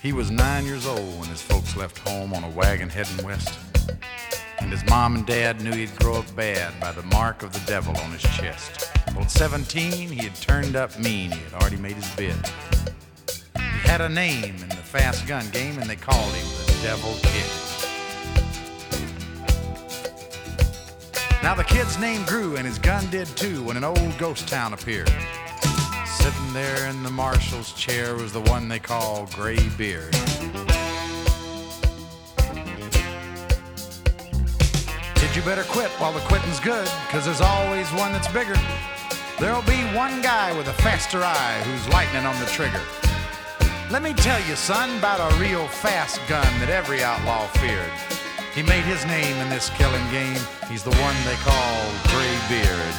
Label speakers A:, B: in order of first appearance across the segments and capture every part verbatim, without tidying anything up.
A: He was nine years old when his folks left home on a wagon heading west. And his mom and dad knew he'd grow up bad by the mark of the devil on his chest. Well, at seventeen, he had turned up mean. He had already made his bid. He had a name in the fast gun game, and they called him the Devil Kid. Now the kid's name grew, and his gun did too, when an old ghost town appeared. Sitting there in the marshal's chair was the one they call Graybeard. Kid, you better quit while the quitting's good, 'cause there's always one that's bigger. There'll be one guy with a faster eye who's lightning on the trigger. Let me tell you, son, about a real fast gun that every outlaw feared. He made his name in this killing game. He's the one they call Graybeard.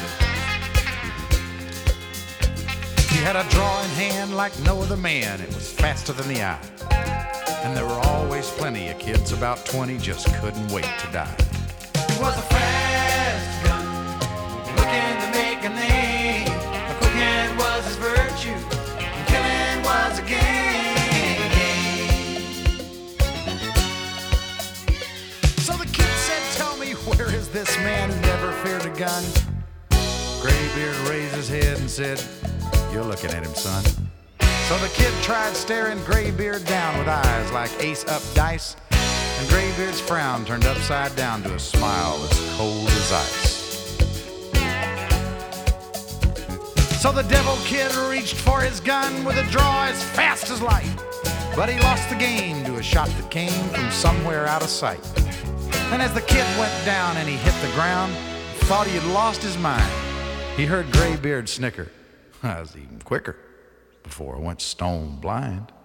A: He had a drawing hand like no other man. It was faster than the eye. And there were always plenty of kids about twenty just couldn't wait to die.
B: He was a fast gun, looking to make a name. A quick hand was his virtue, and killing was a game.
A: So the kid said, tell me, where is this man who never feared a gun? Graybeard raised his head and said, you're looking at him, son. So the kid tried staring Graybeard down with eyes like ace-up dice, and Graybeard's frown turned upside down to a smile as cold as ice. So the Devil Kid reached for his gun with a draw as fast as light, but he lost the game to a shot that came from somewhere out of sight. And as the kid went down and he hit the ground, thought he had lost his mind, he heard Graybeard snicker. I was even quicker before I went stone blind.